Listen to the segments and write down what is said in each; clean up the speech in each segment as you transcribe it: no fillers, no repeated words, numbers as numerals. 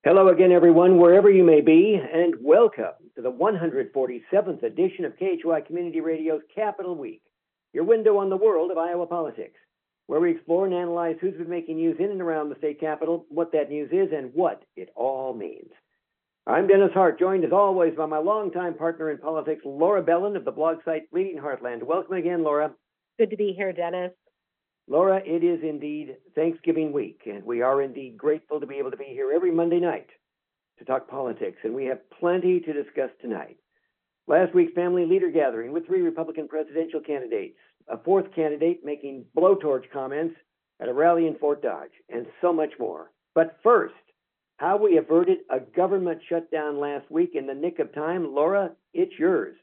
Hello again, everyone, wherever you may be, and welcome to the 147th edition of KHY Community Radio's Capital Week, your window on the world of Iowa politics, where we explore and analyze who's been making news in and around the state capitol, what that news is, and what it all means. I'm Dennis Hart, joined as always by my longtime partner in politics, Laura Bellin of the blog site Bleeding Heartland. Welcome again, Laura. Good to be here, Dennis. Laura, it is indeed Thanksgiving week, and we are indeed grateful to be able to be here every Monday night to talk politics, and we have plenty to discuss tonight. Last week's family leader gathering with 3 Republican presidential candidates, a 4th candidate making blowtorch comments at a rally in Fort Dodge, and so much more. But first, how we averted a government shutdown last week in the nick of time. Laura, it's yours.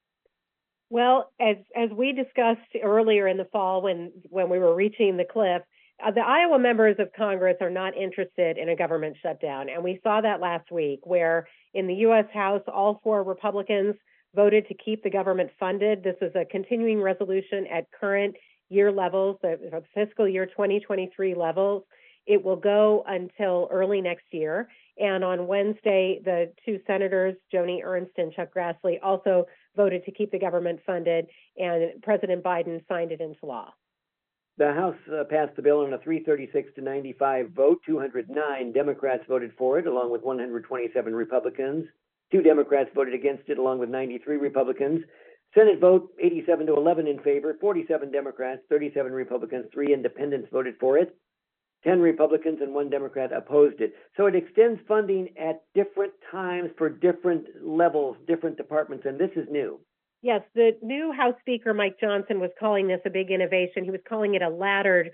Well, as we discussed earlier in the fall when we were reaching the cliff, the Iowa members of Congress are not interested in a government shutdown. And we saw that last week where in the U.S. House, all 4 Republicans voted to keep the government funded. This is a continuing resolution at current year levels, the fiscal year 2023 levels. It will go until early next year. And on Wednesday, the 2 senators, Joni Ernst and Chuck Grassley, also voted to keep the government funded, and President Biden signed it into law. The House passed the bill on a 336-95 vote. 209 Democrats voted for it, along with 127 Republicans. 2 Democrats voted against it, along with 93 Republicans. Senate vote, 87-11 in favor, 47 Democrats, 37 Republicans, 3 independents voted for it. 10 Republicans and 1 Democrat opposed it. So it extends funding at different times for different levels, different departments, and this is new. Yes, the new House Speaker, Mike Johnson, was calling this a big innovation. He was calling it a laddered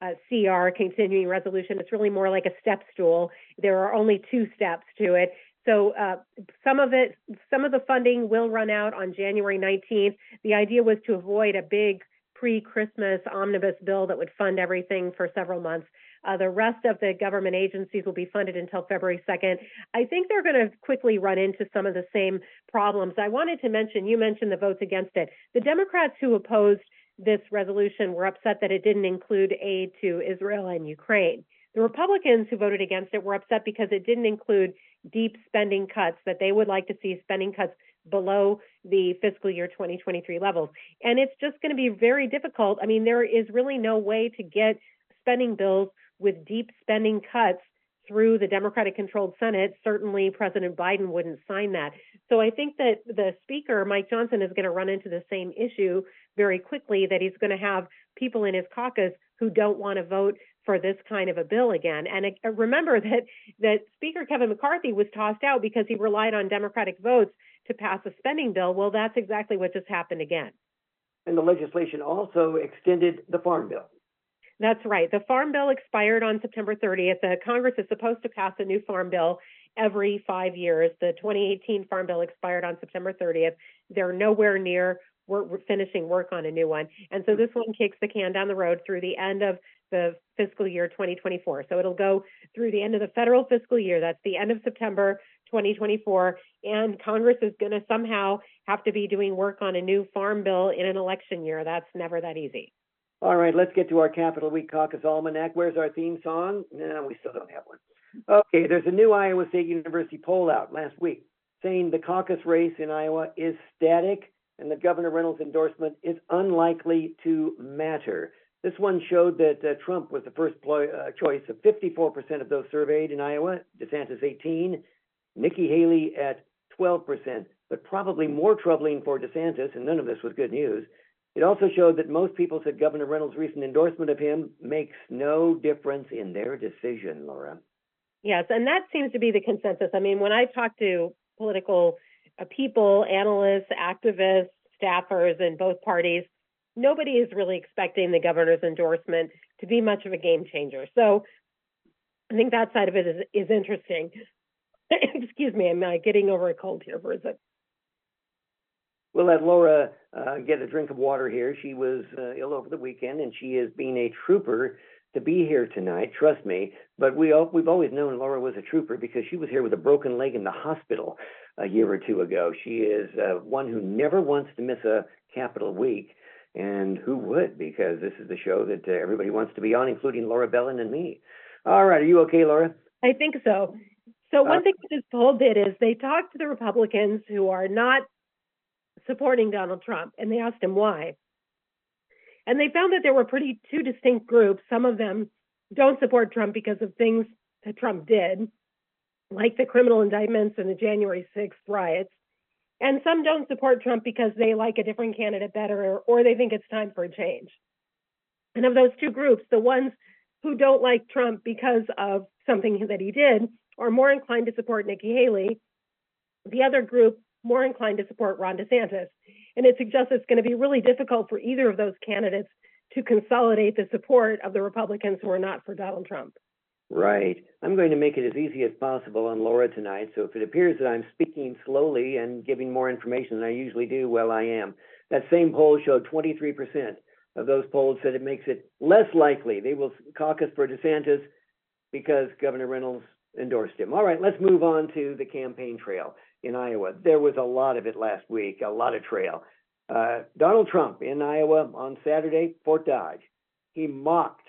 CR, continuing resolution. It's really more like a step stool. There are only 2 steps to it. So some of the funding will run out on January 19th. The idea was to avoid a big pre-Christmas omnibus bill that would fund everything for several months. The rest of the government agencies will be funded until February 2nd. I think they're going to quickly run into some of the same problems. I wanted to mention, you mentioned the votes against it. The Democrats who opposed this resolution were upset that it didn't include aid to Israel and Ukraine. The Republicans who voted against it were upset because it didn't include deep spending cuts, that they would like to see spending cuts below the fiscal year 2023 levels. And it's just going to be very difficult. I mean, there is really no way to get spending bills with deep spending cuts through the Democratic-controlled Senate. Certainly, President Biden wouldn't sign that. So I think that the Speaker, Mike Johnson, is going to run into the same issue very quickly, that he's going to have people in his caucus who don't want to vote for this kind of a bill again. And remember that Speaker Kevin McCarthy was tossed out because he relied on Democratic votes to pass a spending bill. Well, that's exactly what just happened again. And the legislation also extended the Farm Bill. That's right. The Farm Bill expired on September 30th. The Congress is supposed to pass a new Farm Bill every 5 years. The 2018 Farm Bill expired on September 30th. They're nowhere near finishing work on a new one. And so this one kicks the can down the road through the end of the fiscal year 2024. So it'll go through the end of the federal fiscal year. That's the end of September 2024. And Congress is going to somehow have to be doing work on a new Farm Bill in an election year. That's never that easy. All right, let's get to our Capital Week Caucus Almanac. Where's our theme song? No, we still don't have one. Okay, there's a new Iowa State University poll out last week saying the caucus race in Iowa is static and that Governor Reynolds' endorsement is unlikely to matter. This one showed that Trump was the first choice of 54% of those surveyed in Iowa, DeSantis 18%, Nikki Haley at 12%, but probably more troubling for DeSantis, and none of this was good news. It also showed that most people said Governor Reynolds' recent endorsement of him makes no difference in their decision, Laura. Yes, and that seems to be the consensus. I mean, when I talk to political people, analysts, activists, staffers in both parties, nobody is really expecting the governor's endorsement to be much of a game changer. So I think that side of it is interesting. Excuse me, I'm getting over a cold here for a second. We'll let Laura get a drink of water here. She was ill over the weekend, and she is being a trooper to be here tonight, trust me. But we've always known Laura was a trooper because she was here with a broken leg in the hospital a year or two ago. She is one who never wants to miss a Capital Week, and who would, because this is the show that everybody wants to be on, including Laura Bellin and me. All right, are you okay, Laura? I think so. So one thing that this poll did is they talked to the Republicans who are not supporting Donald Trump, and they asked him why. And they found that there were two distinct groups. Some of them don't support Trump because of things that Trump did, like the criminal indictments and the January 6th riots. And some don't support Trump because they like a different candidate better, or they think it's time for a change. And of those two groups, the ones who don't like Trump because of something that he did are more inclined to support Nikki Haley. The other group, more inclined to support Ron DeSantis. And it suggests it's going to be really difficult for either of those candidates to consolidate the support of the Republicans who are not for Donald Trump. Right. I'm going to make it as easy as possible on Laura tonight, so if it appears that I'm speaking slowly and giving more information than I usually do, well, I am. That same poll showed 23% of those polled said it makes it less likely they will caucus for DeSantis because Governor Reynolds endorsed him. All right, let's move on to the campaign trail in Iowa. There was a lot of it last week, a lot of trail. Donald Trump in Iowa on Saturday, Fort Dodge. He mocked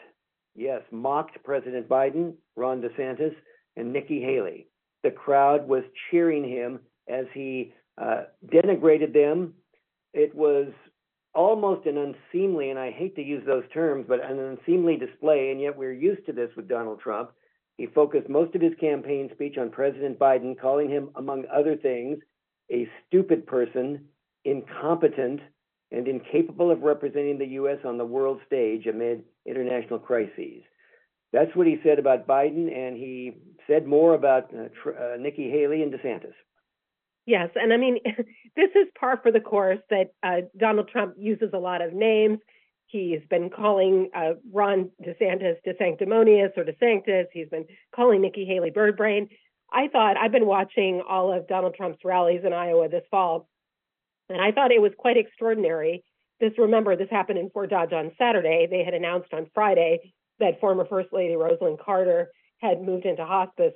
President Biden, Ron DeSantis, and Nikki Haley. The crowd was cheering him as he denigrated them. It was almost an unseemly, and I hate to use those terms, but an unseemly display, and yet we're used to this with Donald Trump. He focused most of his campaign speech on President Biden, calling him, among other things, a stupid person, incompetent, and incapable of representing the U.S. on the world stage amid international crises. That's what he said about Biden, and he said more about Nikki Haley and DeSantis. Yes, and I mean, this is par for the course that Donald Trump uses a lot of names. He's been calling Ron DeSantis DeSanctimonious or DeSanctus. He's been calling Nikki Haley bird brain. I've been watching all of Donald Trump's rallies in Iowa this fall, and I thought it was quite extraordinary. Remember, this happened in Fort Dodge on Saturday. They had announced on Friday that former First Lady Rosalynn Carter had moved into hospice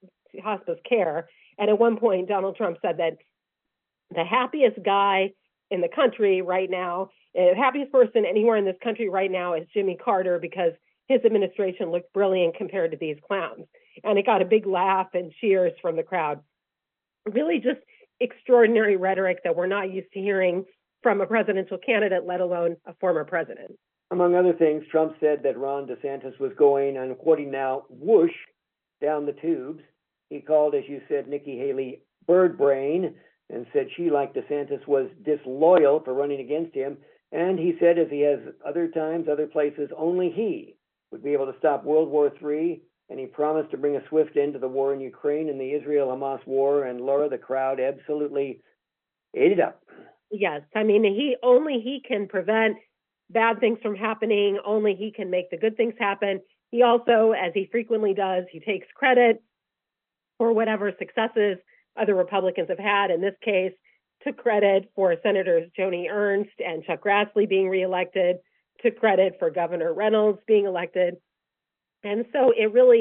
care. And at one point, Donald Trump said that the happiest guy in the country right now, the happiest person anywhere in this country right now is Jimmy Carter because his administration looked brilliant compared to these clowns. And it got a big laugh and cheers from the crowd. Really just extraordinary rhetoric that we're not used to hearing from a presidential candidate, let alone a former president. Among other things, Trump said that Ron DeSantis was going, I'm quoting now, whoosh, down the tubes. He called, as you said, Nikki Haley bird brain and said she, like DeSantis, was disloyal for running against him. And he said, as he has other times, other places, only he would be able to stop World War III. And he promised to bring a swift end to the war in Ukraine and the Israel-Hamas war. And Laura, the crowd absolutely ate it up. Yes, I mean, he can prevent bad things from happening. Only he can make the good things happen. He also, as he frequently does, he takes credit for whatever successes other Republicans have had. In this case, took credit for Senators Joni Ernst and Chuck Grassley being reelected, took credit for Governor Reynolds being elected. And so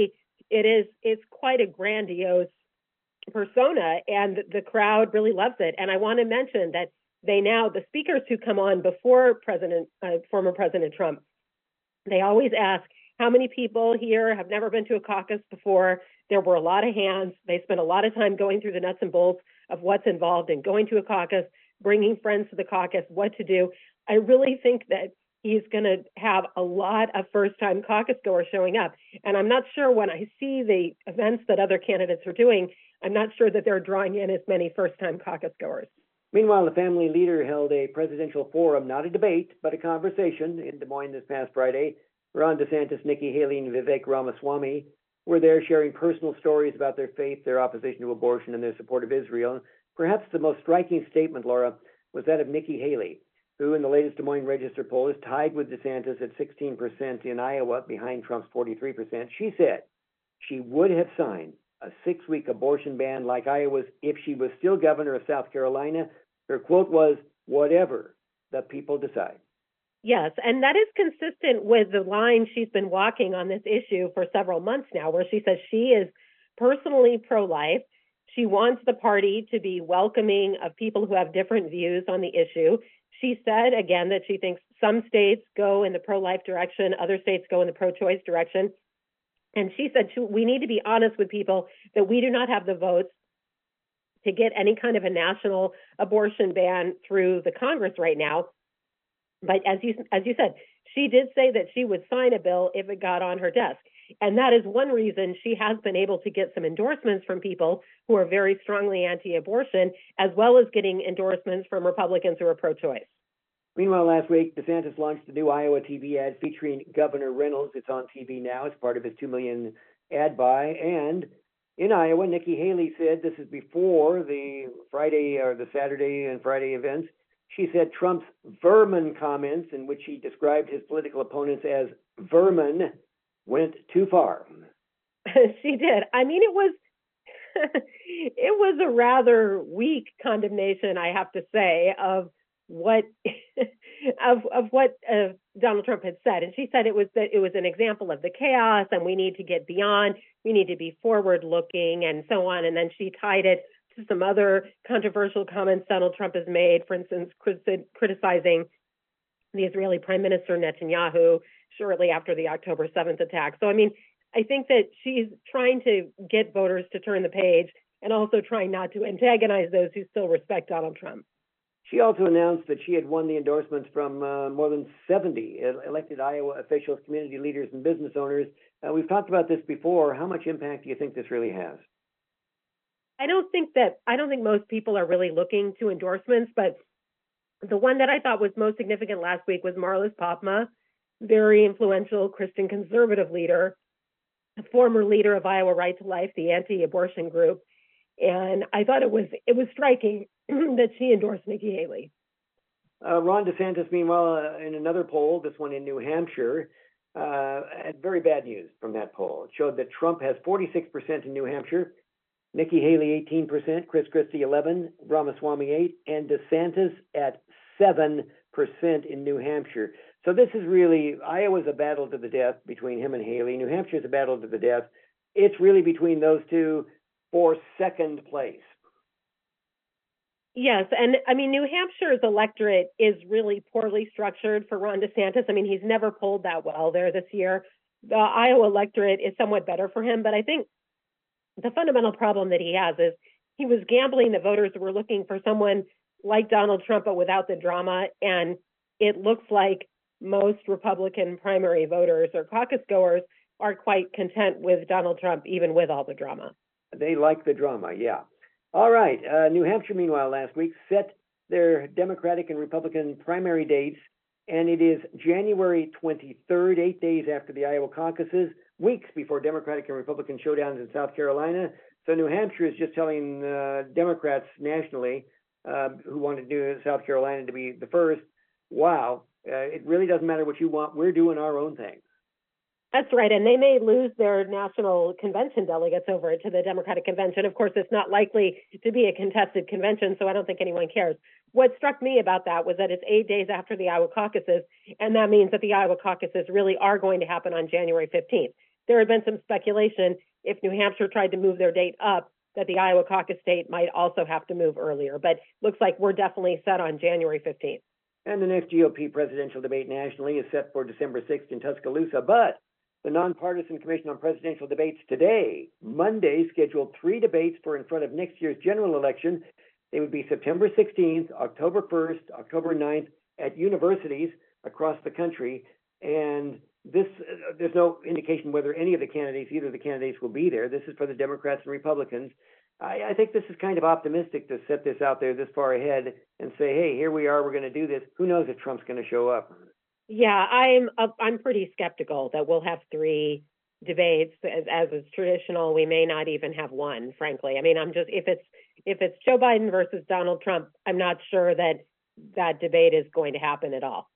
it's quite a grandiose persona, and the crowd really loves it. And I want to mention that the speakers who come on before former President Trump, they always ask, how many people here have never been to a caucus before? There were a lot of hands. They spent a lot of time going through the nuts and bolts of what's involved in going to a caucus, bringing friends to the caucus, what to do. I really think that he's going to have a lot of first-time caucus goers showing up. And I'm not sure, when I see the events that other candidates are doing, I'm not sure that they're drawing in as many first-time caucus goers. Meanwhile, the family leader held a presidential forum, not a debate, but a conversation in Des Moines this past Friday. Ron DeSantis, Nikki Haley, and Vivek Ramaswamy were there sharing personal stories about their faith, their opposition to abortion, and their support of Israel. Perhaps the most striking statement, Laura, was that of Nikki Haley, who in the latest Des Moines Register poll is tied with DeSantis at 16% in Iowa, behind Trump's 43%. She said she would have signed a 6-week abortion ban like Iowa's if she was still governor of South Carolina. Her quote was, "Whatever the people decide." Yes, and that is consistent with the line she's been walking on this issue for several months now, where she says she is personally pro-life. She wants the party to be welcoming of people who have different views on the issue. She said, again, that she thinks some states go in the pro-life direction, other states go in the pro-choice direction. And she said we need to be honest with people that we do not have the votes to get any kind of a national abortion ban through the Congress right now. But as you said, she did say that she would sign a bill if it got on her desk. And that is one reason she has been able to get some endorsements from people who are very strongly anti-abortion, as well as getting endorsements from Republicans who are pro-choice. Meanwhile, last week, DeSantis launched a new Iowa TV ad featuring Governor Reynolds. It's on TV now. It's part of his $2 million ad buy. And in Iowa, Nikki Haley said, this is before the Friday or the Saturday and Friday events, she said Trump's vermin comments, in which he described his political opponents as vermin, went too far. She did. I mean, it was it was a rather weak condemnation, I have to say, of what of what Donald Trump had said. And she said it was an example of the chaos, and we need to get beyond, we need to be forward looking, and so on. And then she tied it to some other controversial comments Donald Trump has made, for instance, criticizing the Israeli Prime Minister Netanyahu shortly after the October 7th attack. So, I mean, I think that she's trying to get voters to turn the page and also trying not to antagonize those who still respect Donald Trump. She also announced that she had won the endorsements from more than 70 elected Iowa officials, community leaders, and business owners. We've talked about this before. How much impact do you think this really has? I don't think most people are really looking to endorsements, but the one that I thought was most significant last week was Marlis Popma, very influential Christian conservative leader, a former leader of Iowa Right to Life, the anti-abortion group. And I thought it was striking that she endorsed Nikki Haley. Ron DeSantis, meanwhile, in another poll, this one in New Hampshire, had very bad news from that poll. It showed that Trump has 46% in New Hampshire, Nikki Haley 18%, Chris Christie 11%, Ramaswamy 8%, and DeSantis at 7% in New Hampshire. So this is really, Iowa's a battle to the death between him and Haley. New Hampshire's a battle to the death. It's really between those two for second place. Yes, and I mean, New Hampshire's electorate is really poorly structured for Ron DeSantis. I mean, he's never polled that well there this year. The Iowa electorate is somewhat better for him, but I think the fundamental problem that he has is he was gambling that voters were looking for someone like Donald Trump, but without the drama. And it looks like most Republican primary voters or caucus goers are quite content with Donald Trump, even with all the drama. They like the drama, yeah. All right. New Hampshire, meanwhile, last week set their Democratic and Republican primary dates, and it is January 23rd, 8 days after the Iowa caucuses, weeks before Democratic and Republican showdowns in South Carolina. So New Hampshire is just telling Democrats nationally who want to do South Carolina to be the first, wow, it really doesn't matter what you want. We're doing our own thing. That's right. And they may lose their national convention delegates over to the Democratic convention. Of course, it's not likely to be a contested convention, so I don't think anyone cares. What struck me about that was that it's 8 days after the Iowa caucuses, and that means that the Iowa caucuses really are going to happen on January 15th. There had been some speculation if New Hampshire tried to move their date up, that the Iowa caucus date might also have to move earlier. But looks like we're definitely set on January 15th. And the next GOP presidential debate nationally is set for December 6th in Tuscaloosa, but the Nonpartisan Commission on Presidential Debates today, Monday, scheduled 3 debates for in front of next year's general election. They would be September 16th, October 1st, October 9th at universities across the country. And this, there's no indication whether any of the candidates, either of the candidates will be there. This is for the Democrats and Republicans. I think this is kind of optimistic to set this out there this far ahead and say, hey, here we are, we're going to do this. Who knows if Trump's going to show up? Yeah, I'm pretty skeptical that we'll have 3 debates. As is traditional, we may not even have one, frankly. I mean, if it's Joe Biden versus Donald Trump, I'm not sure that debate is going to happen at all.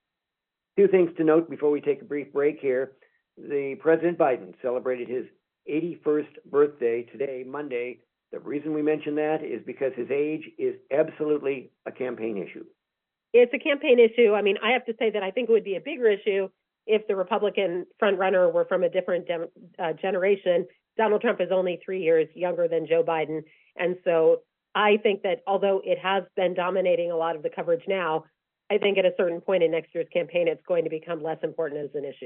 2 things to note before we take a brief break here. The President Biden celebrated his 81st birthday today, Monday. The reason we mention that is because his age is absolutely a campaign issue. It's a campaign issue. I mean, I have to say that I think it would be a bigger issue if the Republican frontrunner were from a different generation. Donald Trump is only 3 years younger than Joe Biden. And so I think that although it has been dominating a lot of the coverage now, I think at a certain point in next year's campaign, it's going to become less important as an issue.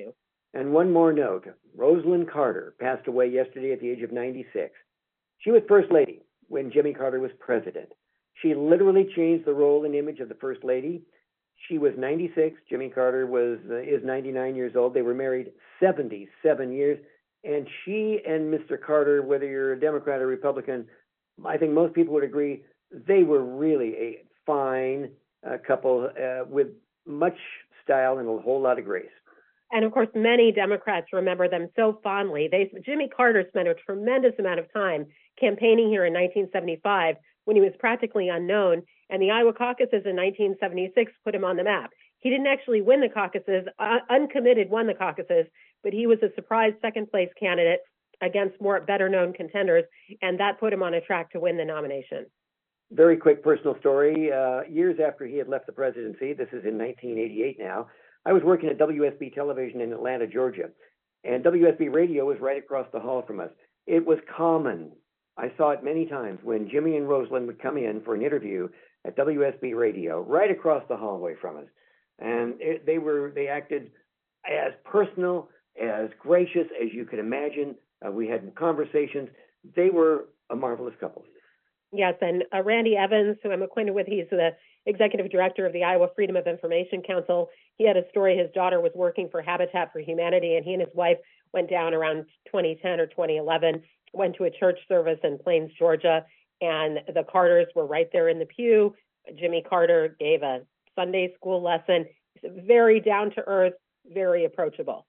And one more note, Rosalynn Carter passed away yesterday at the age of 96. She was First Lady when Jimmy Carter was president. She literally changed the role and image of the First Lady. She was 96. Jimmy Carter is 99 years old. They were married 77 years. And she and Mr. Carter, whether you're a Democrat or Republican, I think most people would agree, they were really a fine couple with much style and a whole lot of grace. And of course, many Democrats remember them so fondly. Jimmy Carter spent a tremendous amount of time campaigning here in 1975 when he was practically unknown, and the Iowa caucuses in 1976 put him on the map. He didn't actually win the caucuses, uncommitted won the caucuses, but he was a surprise second-place candidate against more better-known contenders, and that put him on a track to win the nomination. Very quick personal story. Years after he had left the presidency, this is in 1988 now, I was working at WSB Television in Atlanta, Georgia, and WSB Radio was right across the hall from us. It was common. I saw it many times when Jimmy and Rosalynn would come in for an interview at WSB Radio right across the hallway from us. And they acted as personal, as gracious as you could imagine. We had conversations. They were a marvelous couple. Yes, and Randy Evans, who I'm acquainted with, he's the executive director of the Iowa Freedom of Information Council. He had a story. His daughter was working for Habitat for Humanity, and he and his wife went down around 2010 or 2011, went to a church service in Plains, Georgia, and the Carters were right there in the pew. Jimmy Carter gave a Sunday school lesson. He's very down-to-earth, very approachable.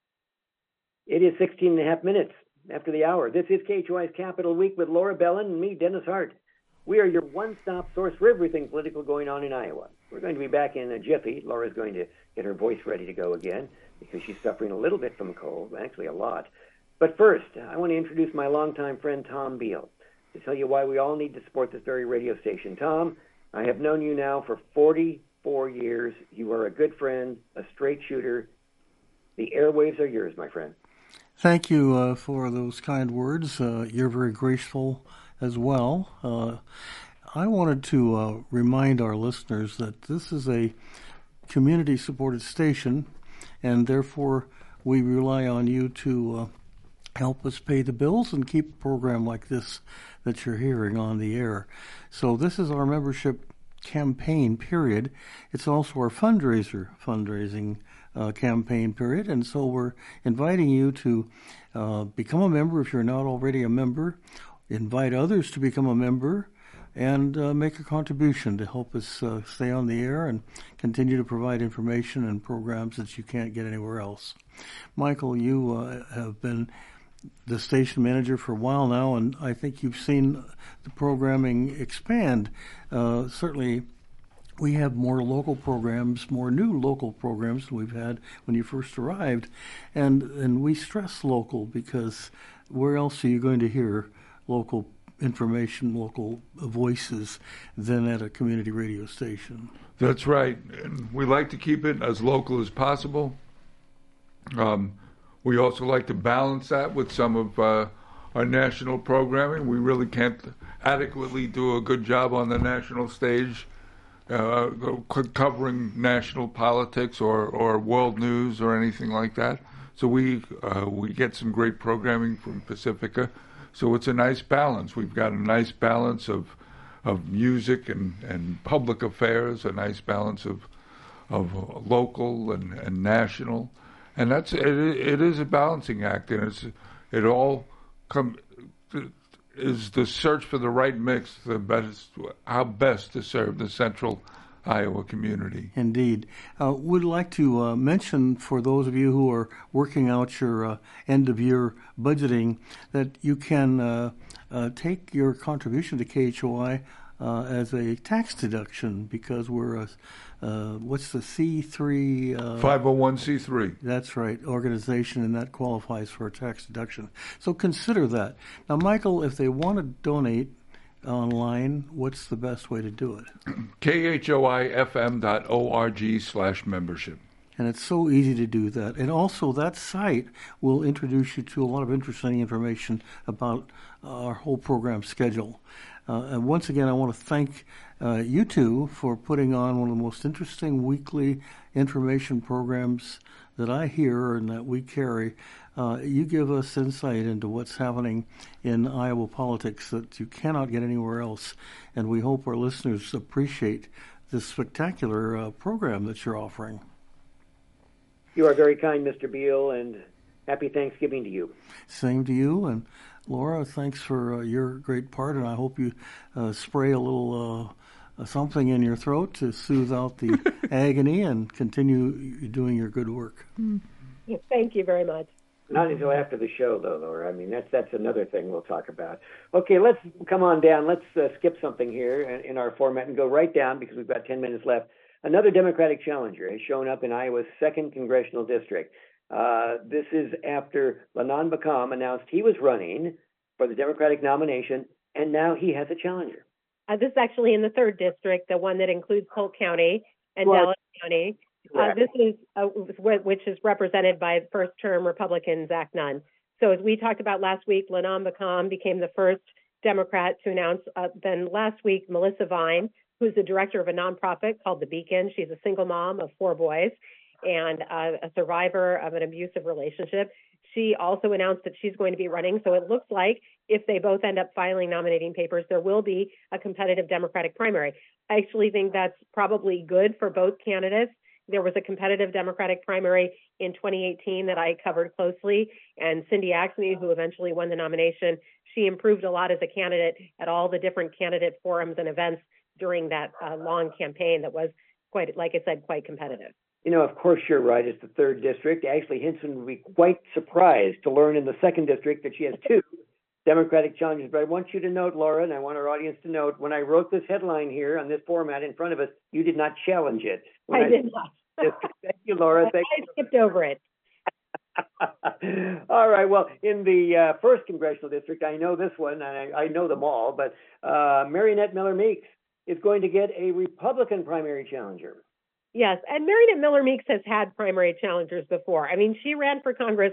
It is 16 and a half minutes after the hour. This is KHOI's Capital Week with Laura Bellin and me, Dennis Hart. We are your one-stop source for everything political going on in Iowa. We're going to be back in a jiffy. Laura's going to get her voice ready to go again because she's suffering a little bit from a cold, actually a lot. But first, I want to introduce my longtime friend, Tom Beal, to tell you why we all need to support this very radio station. Tom, I have known you now for 44 years. You are a good friend, a straight shooter. The airwaves are yours, my friend. Thank you for those kind words. You're very graceful as well. I wanted to remind our listeners that this is a community-supported station, and therefore we rely on you to help us pay the bills and keep a program like this that you're hearing on the air. So this is our membership campaign period. It's also our fundraising campaign period, and so we're inviting you to become a member if you're not already a member, invite others to become a member, and make a contribution to help us stay on the air and continue to provide information and programs that you can't get anywhere else. Michael, you have been the station manager for a while now, and I think you've seen the programming expand. Certainly, we have more local programs, more new local programs than we've had when you first arrived. And we stress local because where else are you going to hear local information, local voices than at a community radio station? That's right. And we like to keep it as local as possible. We also like to balance that with some of our national programming. We really can't adequately do a good job on the national stage covering national politics or world news or anything like that. So we get some great programming from Pacifica. So it's a nice balance. We've got a nice balance of music and public affairs, a nice balance of local and national, and it is a balancing act, and it all is the search for the right mix, how best to serve the central Iowa community. Indeed. Would like to mention for those of you who are working out your end-of-year budgeting that you can take your contribution to KHOI as a tax deduction because we're what's the C3? 501c3. That's right, organization, and that qualifies for a tax deduction. So consider that. Now, Michael, if they want to donate online, what's the best way to do it? KHOIFM.org/membership. And it's so easy to do that. And also that site will introduce you to a lot of interesting information about our whole program schedule. And once again, I want to thank you two for putting on one of the most interesting weekly information programs that I hear and that we carry, you give us insight into what's happening in Iowa politics that you cannot get anywhere else. And we hope our listeners appreciate this spectacular program that you're offering. You are very kind, Mr. Beal, and happy Thanksgiving to you. Same to you. And Laura, thanks for your great part, and I hope you spray a little something in your throat to soothe out the agony and continue doing your good work. Thank you very much. Not until after the show, though, Laura. I mean, that's another thing we'll talk about. Okay, let's come on down. Let's skip something here in our format and go right down because we've got 10 minutes left. Another Democratic challenger has shown up in Iowa's 2nd Congressional District. This is after Lanon Bakam announced he was running for the Democratic nomination, and now he has a challenger. This is actually in the 3rd District, the one that includes Polk County and Dallas County. This is which is represented by first-term Republican Zach Nunn. So as we talked about last week, Lanon Bakam became the first Democrat to announce. Then last week, Melissa Vine, who's the director of a nonprofit called The Beacon. She's a single mom of 4 boys and a survivor of an abusive relationship. She also announced that she's going to be running. So it looks like if they both end up filing nominating papers, there will be a competitive Democratic primary. I actually think that's probably good for both candidates. There was a competitive Democratic primary in 2018 that I covered closely, and Cindy Axne, who eventually won the nomination, she improved a lot as a candidate at all the different candidate forums and events during that long campaign that was quite, like I said, quite competitive. You know, of course you're right. It's the 3rd District. Ashley Hinson would be quite surprised to learn in the 2nd District that she has 2 Democratic challengers. But I want you to note, Laura, and I want our audience to note, when I wrote this headline here on this format in front of us, you did not challenge it. I did not. Thank you, Laura. I skipped over it. All right. Well, in the 1st Congressional District, I know this one, and I know them all, but Mariannette Miller Meeks is going to get a Republican primary challenger. Yes, and Mariannette Miller Meeks has had primary challengers before. I mean, she ran for Congress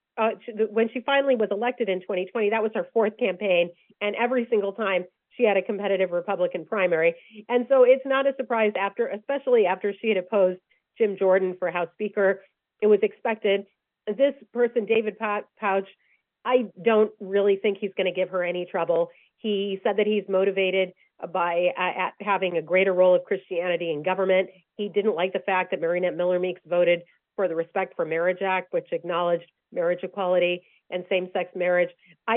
when she finally was elected in 2020. That was her 4th campaign, and every single time she had a competitive Republican primary. And so it's not a surprise especially after she had opposed Jim Jordan for House Speaker. It was expected. This person, David Pouch, I don't really think he's going to give her any trouble. He said that he's motivated by having a greater role of Christianity in government. He didn't like the fact that Mariannette Miller Meeks voted for the Respect for Marriage Act, which acknowledged marriage equality and same-sex marriage.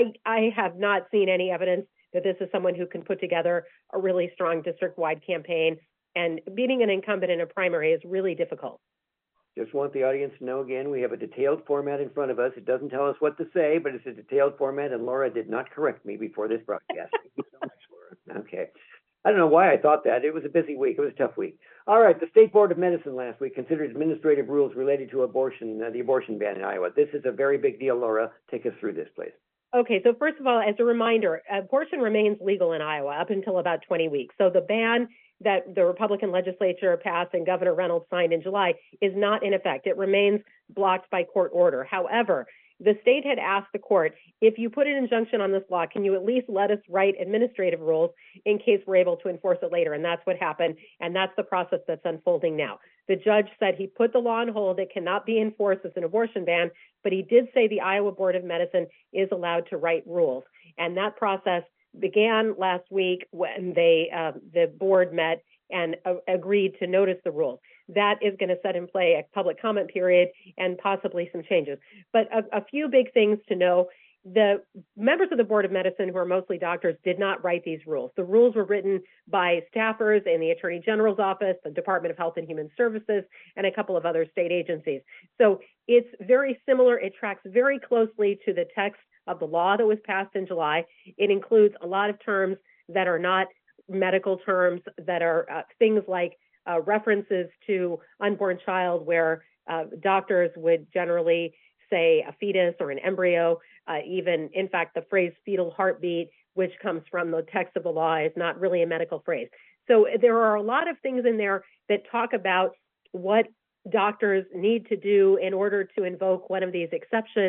I have not seen any evidence that this is someone who can put together a really strong district-wide campaign, and beating an incumbent in a primary is really difficult. Just want the audience to know again, we have a detailed format in front of us. It doesn't tell us what to say, but it's a detailed format, and Laura did not correct me before this broadcast. Thank you so much, Laura. Okay. I don't know why I thought that. It was a busy week. It was a tough week. All right. The State Board of Medicine last week considered administrative rules related to abortion, the abortion ban in Iowa. This is a very big deal, Laura. Take us through this, please. Okay, so first of all, as a reminder, abortion remains legal in Iowa up until about 20 weeks. So the ban that the Republican legislature passed and Governor Reynolds signed in July is not in effect. It remains blocked by court order. However, the state had asked the court, if you put an injunction on this law, can you at least let us write administrative rules in case we're able to enforce it later? And that's what happened. And that's the process that's unfolding now. The judge said he put the law on hold. It cannot be enforced as an abortion ban, but he did say the Iowa Board of Medicine is allowed to write rules. And that process began last week when the board met and agreed to notice the rules. That is going to set in play a public comment period and possibly some changes. But a few big things to know. The members of the Board of Medicine, who are mostly doctors, did not write these rules. The rules were written by staffers in the Attorney General's office, the Department of Health and Human Services, and a couple of other state agencies. So it's very similar. It tracks very closely to the text of the law that was passed in July. It includes a lot of terms that are not medical terms, that are things like references to unborn child, where doctors would generally say a fetus or an embryo. Even, in fact, the phrase fetal heartbeat, which comes from the text of the law, is not really a medical phrase. So there are a lot of things in there that talk about what doctors need to do in order to invoke one of these exceptions.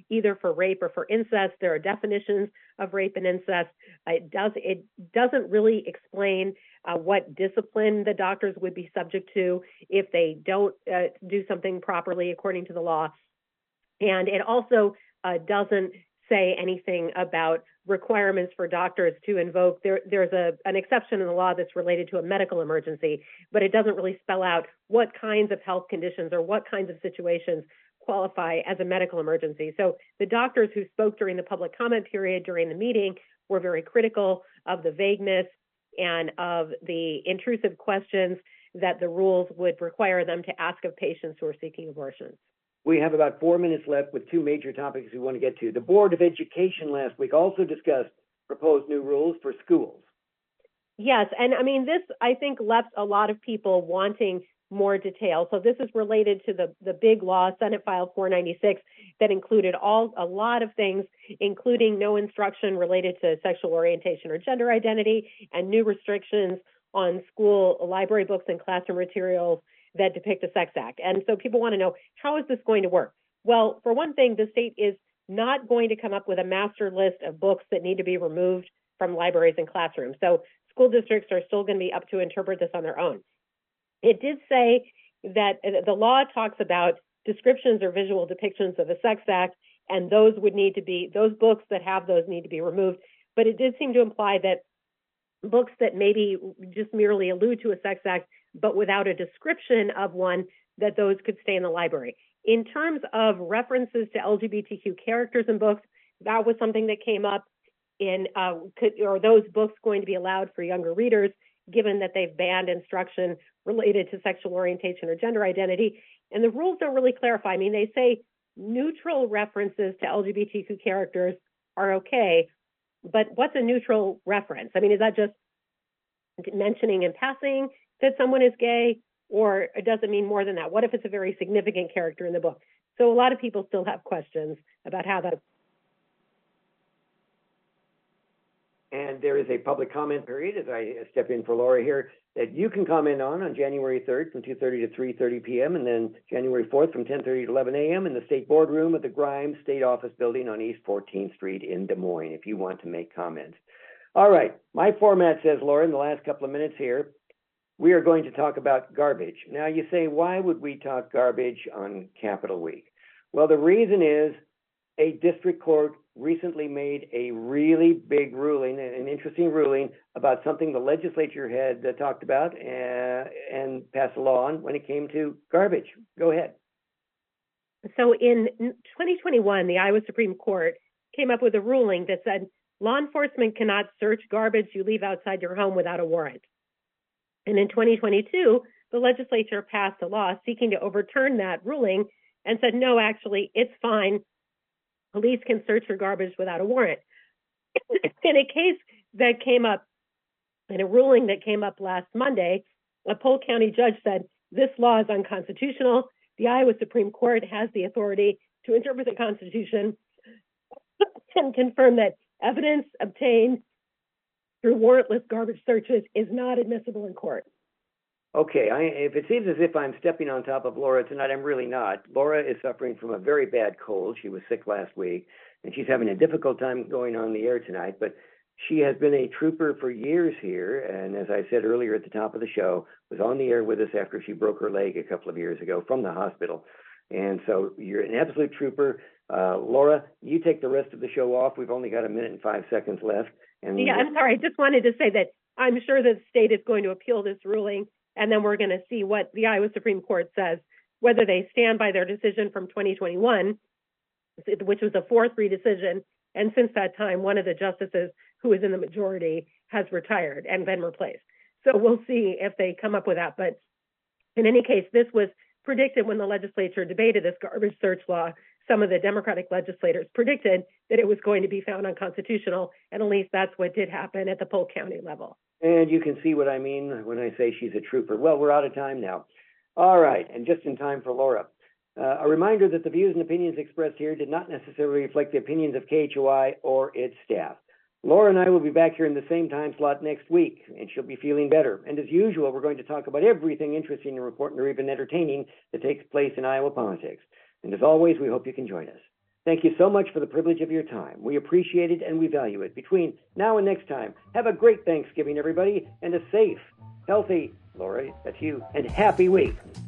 either for rape or for incest. There are definitions of rape and incest. It doesn't really explain what discipline the doctors would be subject to if they don't do something properly according to the law. And it also doesn't say anything about requirements for doctors to invoke. There's an exception in the law that's related to a medical emergency, but it doesn't really spell out what kinds of health conditions or what kinds of situations qualify as a medical emergency. So the doctors who spoke during the public comment period during the meeting were very critical of the vagueness and of the intrusive questions that the rules would require them to ask of patients who are seeking abortions. We have about 4 minutes left with two major topics we want to get to. The Board of Education last week also discussed proposed new rules for schools. Yes, and I mean, this, I think, left a lot of people wanting more detail. So this is related to the big law, Senate File 496, that included a lot of things, including no instruction related to sexual orientation or gender identity, and new restrictions on school library books and classroom materials that depict a sex act. And so people want to know, how is this going to work? Well, for one thing, the state is not going to come up with a master list of books that need to be removed from libraries and classrooms. So school districts are still going to be up to interpret this on their own. It did say that the law talks about descriptions or visual depictions of a sex act, and those books that have those need to be removed. But it did seem to imply that books that maybe just merely allude to a sex act, but without a description of one, that those could stay in the library. In terms of references to LGBTQ characters in books, that was something that came up are those books going to be allowed for younger readers, given that they've banned instruction related to sexual orientation or gender identity? And the rules don't really clarify. I mean, they say neutral references to LGBTQ characters are okay, but what's a neutral reference? I mean, is that just mentioning in passing that someone is gay, or does it mean more than that? What if it's a very significant character in the book? So a lot of people still have questions about how that. And there is a public comment period, as I step in for Laura here, that you can comment on January 3rd from 2:30 to 3:30 p.m. and then January 4th from 10:30 to 11 a.m. in the State Boardroom at the Grimes State Office Building on East 14th Street in Des Moines, if you want to make comments. All right, my format says, Laura, in the last couple of minutes here, we are going to talk about garbage. Now you say, why would we talk garbage on Capitol Week? Well, the reason is a district court recently made a really big ruling, an interesting ruling about something the legislature had talked about and passed a law on when it came to garbage. Go ahead. So in 2021, the Iowa Supreme Court came up with a ruling that said law enforcement cannot search garbage you leave outside your home without a warrant. And in 2022, the legislature passed a law seeking to overturn that ruling and said, no, actually, it's fine. Police can search for garbage without a warrant. In a case that came up, in a ruling that came up last Monday, a Polk County judge said, this law is unconstitutional. The Iowa Supreme Court has the authority to interpret the Constitution and confirm that evidence obtained through warrantless garbage searches is not admissible in court. Okay, if it seems as if I'm stepping on top of Laura tonight, I'm really not. Laura is suffering from a very bad cold. She was sick last week, and she's having a difficult time going on the air tonight, but she has been a trooper for years here, and as I said earlier at the top of the show, was on the air with us after she broke her leg a couple of years ago from the hospital. And so you're an absolute trooper. Laura, you take the rest of the show off. We've only got 1 minute and 5 seconds left. And yeah, I'm sorry. I just wanted to say that I'm sure the state is going to appeal this ruling, and then we're going to see what the Iowa Supreme Court says, whether they stand by their decision from 2021, which was a 4-3 decision. And since that time, one of the justices who is in the majority has retired and been replaced. So we'll see if they come up with that. But in any case, this was predicted when the legislature debated this garbage search law. Some of the Democratic legislators predicted that it was going to be found unconstitutional, and at least that's what did happen at the Polk County level. And you can see what I mean when I say she's a trooper. Well, we're out of time now. All right, and just in time for Laura. A reminder that the views and opinions expressed here did not necessarily reflect the opinions of KHOI or its staff. Laura and I will be back here in the same time slot next week, and she'll be feeling better. And as usual, we're going to talk about everything interesting and important or even entertaining that takes place in Iowa politics. And as always, we hope you can join us. Thank you so much for the privilege of your time. We appreciate it and we value it. Between now and next time, have a great Thanksgiving, everybody, and a safe, healthy, Lori, that's you, and happy week.